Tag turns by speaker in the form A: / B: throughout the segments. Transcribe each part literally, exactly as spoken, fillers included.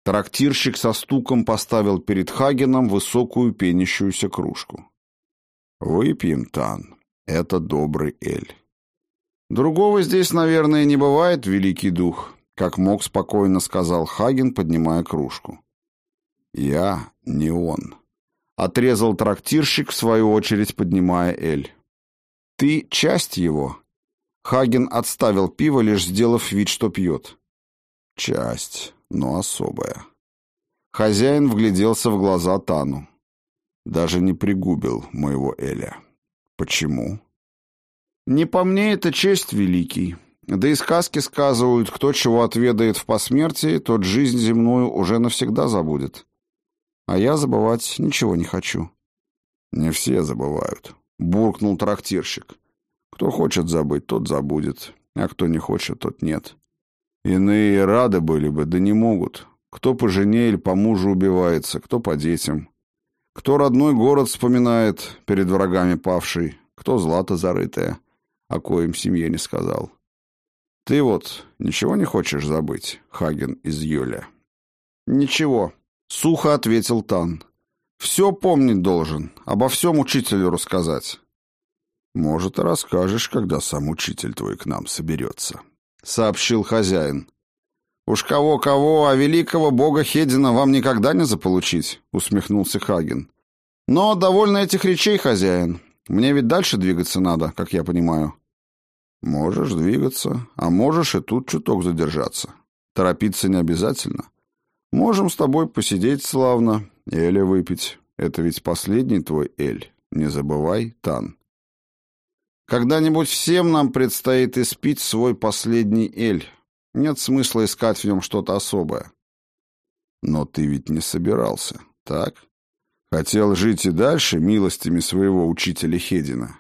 A: Трактирщик со стуком поставил перед Хагеном высокую пенящуюся кружку. «Выпьем, Тан. Это добрый эль». «Другого здесь, наверное, не бывает, великий дух», — как мог спокойно сказал Хаген, поднимая кружку. «Я не он», — отрезал трактирщик, в свою очередь поднимая эль. «Ты часть его». Хаген отставил пиво, лишь сделав вид, что пьет. «Часть, но особая». Хозяин вгляделся в глаза Тану. «Даже не пригубил моего эля. Почему?» «Не по мне это честь, великий. Да и сказки сказывают, кто чего отведает в посмертии, тот жизнь земную уже навсегда забудет. А я забывать ничего не хочу». «Не все забывают», — буркнул трактирщик. «Кто хочет забыть, тот забудет, а кто не хочет, тот нет. Иные рады были бы, да не могут. Кто по жене или по мужу убивается, кто по детям. Кто родной город вспоминает, перед врагами павший, кто злато зарытое, о коем семье не сказал. Ты вот ничего не хочешь забыть, Хаген из Йоля?» «Ничего», — сухо ответил Тан. «Все помнить должен, обо всем учителю рассказать». «Может, и расскажешь, когда сам учитель твой к нам соберется», — сообщил хозяин. «Уж кого-кого, а великого бога Хедина вам никогда не заполучить», — усмехнулся Хаген. «Но довольно этих речей, хозяин. Мне ведь дальше двигаться надо, как я понимаю». «Можешь двигаться, а можешь и тут чуток задержаться. Торопиться не обязательно. Можем с тобой посидеть славно, эля выпить. Это ведь последний твой эль. Не забывай, Тан». «Когда-нибудь всем нам предстоит испить свой последний эль. Нет смысла искать в нем что-то особое». «Но ты ведь не собирался, так? Хотел жить и дальше милостями своего учителя Хедина».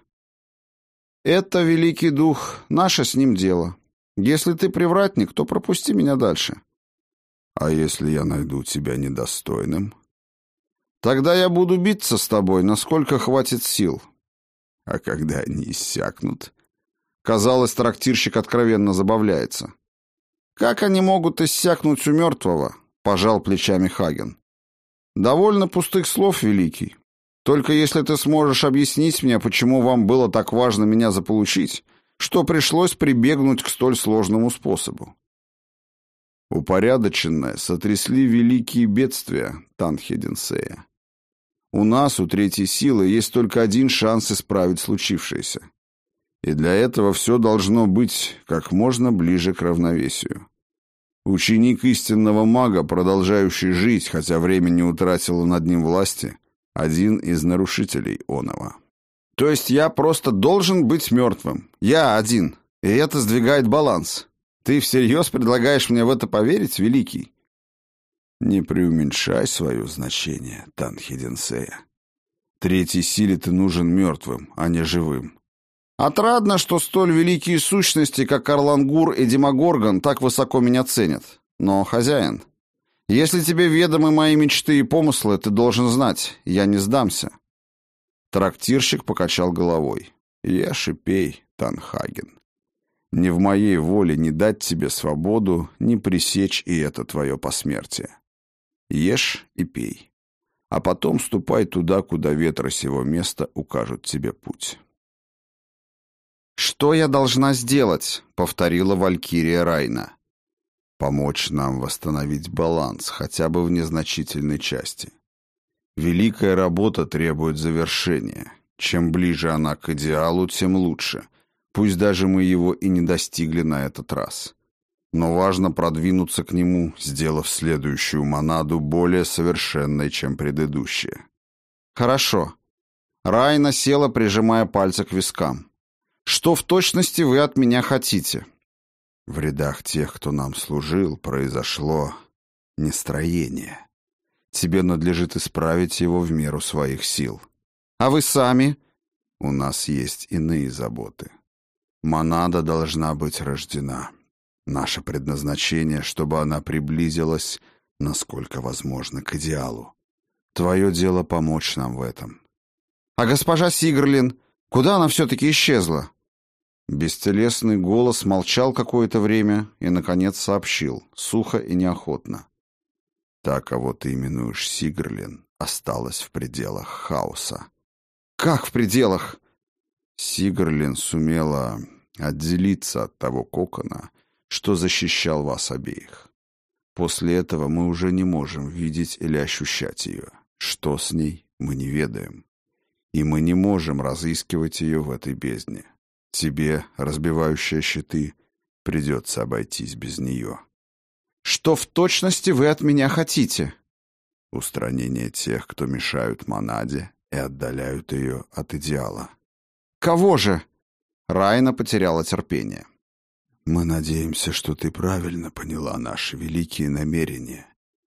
A: «Это, великий дух, наше с ним дело. Если ты привратник, то пропусти меня дальше». «А если я найду тебя недостойным?» «Тогда я буду биться с тобой, насколько хватит сил». «А когда они иссякнут?» Казалось, трактирщик откровенно забавляется. «Как они могут иссякнуть у мертвого?» — пожал плечами Хаген. «Довольно пустых слов, великий. Только если ты сможешь объяснить мне, почему вам было так важно меня заполучить, что пришлось прибегнуть к столь сложному способу». «Упорядоченное сотрясли великие бедствия, Тан Хединсея. У нас, у третьей силы, есть только один шанс исправить случившееся. И для этого все должно быть как можно ближе к равновесию. Ученик истинного мага, продолжающий жить, хотя время не утратило над ним власти, один из нарушителей оного». «То есть я просто должен быть мертвым? Я один. И это сдвигает баланс. Ты всерьез предлагаешь мне в это поверить, великий?» «Не преуменьшай свое значение, Тан Хединсея. Третьей силе ты нужен мертвым, а не живым». «Отрадно, что столь великие сущности, как Орлангур и Демогоргон, так высоко меня ценят. Но, хозяин, если тебе ведомы мои мечты и помыслы, ты должен знать, я не сдамся». Трактирщик покачал головой. «Ешь и пей, Тан Хаген. Не в моей воле не дать тебе свободу, не пресечь и это твое посмертие. Ешь и пей. А потом ступай туда, куда ветры сего места укажут тебе путь». «Что я должна сделать?» — повторила Валькирия Райна. «Помочь нам восстановить баланс, хотя бы в незначительной части. Великая работа требует завершения. Чем ближе она к идеалу, тем лучше. Пусть даже мы его и не достигли на этот раз. Но важно продвинуться к нему, сделав следующую монаду более совершенной, чем предыдущая». «Хорошо». Райна села, прижимая пальцы к вискам. «Что в точности вы от меня хотите?» «В рядах тех, кто нам служил, произошло нестроение. Тебе надлежит исправить его в меру своих сил». «А вы сами?» «У нас есть иные заботы. Монада должна быть рождена. Наше предназначение, чтобы она приблизилась, насколько возможно, к идеалу. Твое дело помочь нам в этом». «А госпожа Сигрлин? Куда она все-таки исчезла?» Бестелесный голос молчал какое-то время и, наконец, сообщил, сухо и неохотно. Та, кого ты именуешь Сигрлин, осталась в пределах хаоса.
B: Как в пределах?
A: Сигрлин сумела отделиться от того кокона, что защищал вас обеих. После этого мы уже не можем видеть или ощущать ее. Что с ней, мы не ведаем. И мы не можем разыскивать ее в этой бездне. Тебе, разбивающая щиты, придется обойтись без нее.
B: Что в точности вы от меня хотите?
A: Устранение тех, кто мешают монаде и отдаляют ее от идеала.
B: Кого же? Райна потеряла терпение.
A: Мы надеемся, что ты правильно поняла наши великие намерения.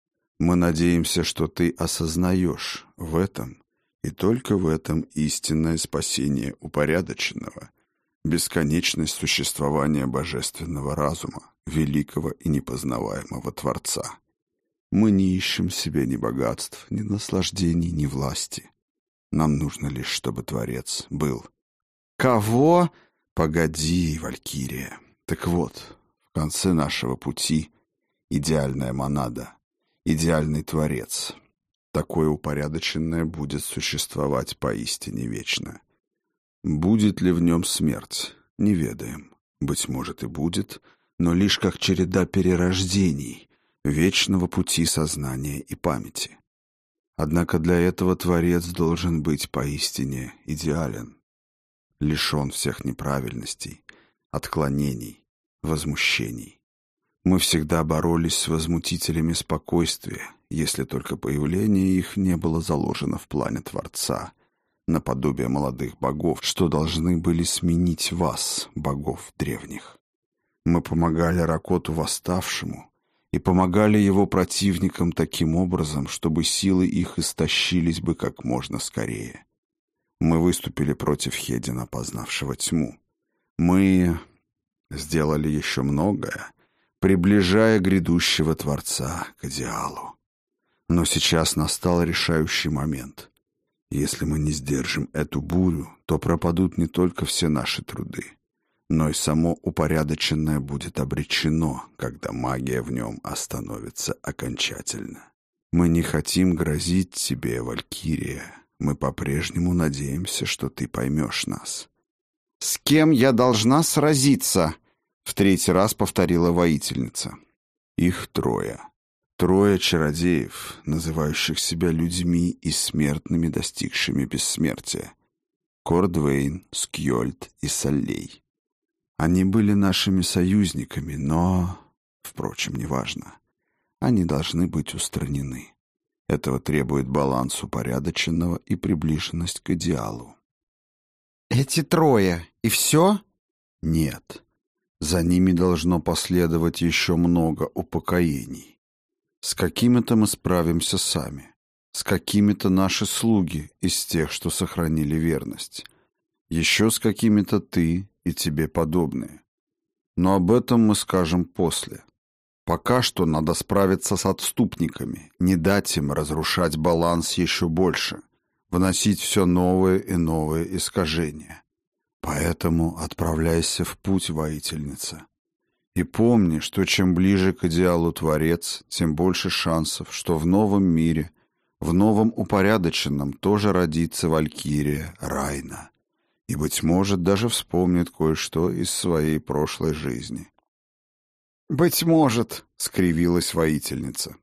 A: Мы надеемся, что ты осознаешь в этом и только в этом истинное спасение упорядоченного, бесконечность существования божественного разума, великого и непознаваемого Творца. Мы не ищем себе ни богатств, ни наслаждений, ни власти. Нам нужно лишь, чтобы Творец был.
B: Кого?
A: Погоди, Валькирия. Так вот, в конце нашего пути идеальная монада, идеальный Творец. Такое упорядоченное будет существовать поистине вечно. Будет ли в нем смерть? Не ведаем. Быть может и будет, но лишь как череда перерождений, вечного пути сознания и памяти. Однако для этого Творец должен быть поистине идеален, лишен всех неправильностей, отклонений, возмущений. Мы всегда боролись с возмутителями спокойствия, если только появление их не было заложено в плане Творца, наподобие молодых богов, что должны были сменить вас, богов древних. Мы помогали Ракоту восставшему и помогали его противникам таким образом, чтобы силы их истощились бы как можно скорее. Мы выступили против Хедина, познавшего тьму. Мы сделали еще многое, приближая грядущего Творца к идеалу. Но сейчас настал решающий момент. Если мы не сдержим эту бурю, то пропадут не только все наши труды, но и само упорядоченное будет обречено, когда магия в нем остановится окончательно. Мы не хотим грозить тебе, Валькирия. Мы по-прежнему надеемся, что ты поймешь нас.
B: «С кем я должна сразиться?» — в третий раз повторила воительница.
A: Их трое. Трое чародеев, называющих себя людьми и смертными, достигшими бессмертия. Кордвейн, Скьольд и Саллей. Они были нашими союзниками, но... Впрочем, неважно. Они должны быть устранены. Этого требует баланс упорядоченного и приближенность к идеалу.
B: «Эти трое, и все?»
A: Нет. За ними должно последовать еще много упокоений. С какими-то мы справимся сами. С какими-то наши слуги из тех, что сохранили верность. Еще с какими-то ты и тебе подобные. Но об этом мы скажем после. Пока что надо справиться с отступниками, не дать им разрушать баланс еще больше, вносить все новые и новые искажения. Поэтому отправляйся в путь, воительница. И помни, что чем ближе к идеалу Творец, тем больше шансов, что в новом мире, в новом упорядоченном тоже родится Валькирия, Райна. И, быть может, даже вспомнит кое-что из своей прошлой жизни.
B: «Быть может», — скривилась
A: воительница.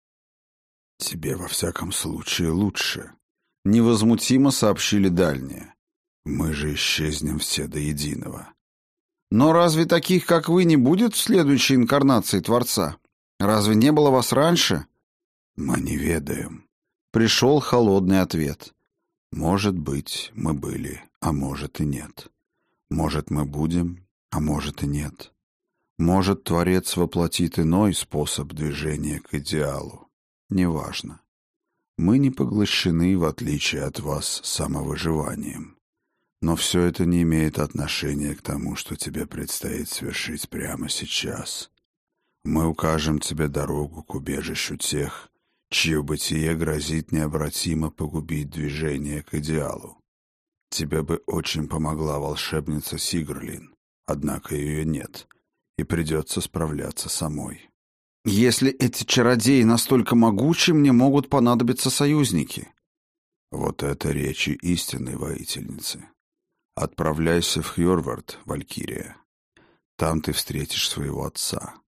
A: «Тебе, во всяком случае, лучше», — невозмутимо сообщили дальние. «Мы же исчезнем все до единого».
B: «Но разве таких, как вы, не будет в следующей инкарнации Творца? Разве не было вас раньше?»
A: «Мы не ведаем»,
B: — пришел холодный ответ.
A: «Может быть, мы были, а может и нет. Может, мы будем, а может и нет. Может, Творец воплотит иной способ движения к идеалу. Неважно. Мы не поглощены, в отличие от вас, самовыживанием. Но все это не имеет отношения к тому, что тебе предстоит совершить прямо сейчас. Мы укажем тебе дорогу к убежищу тех, чье бытие грозит необратимо погубить движение к идеалу. Тебе бы очень помогла волшебница Сигрлин, однако ее нет, и придется справляться самой.
B: Если эти чародеи настолько могучи, мне могут понадобиться союзники.
A: Вот это речи истинной воительницы. Отправляйся в Хьорвард, Валькирия. Там ты встретишь своего отца.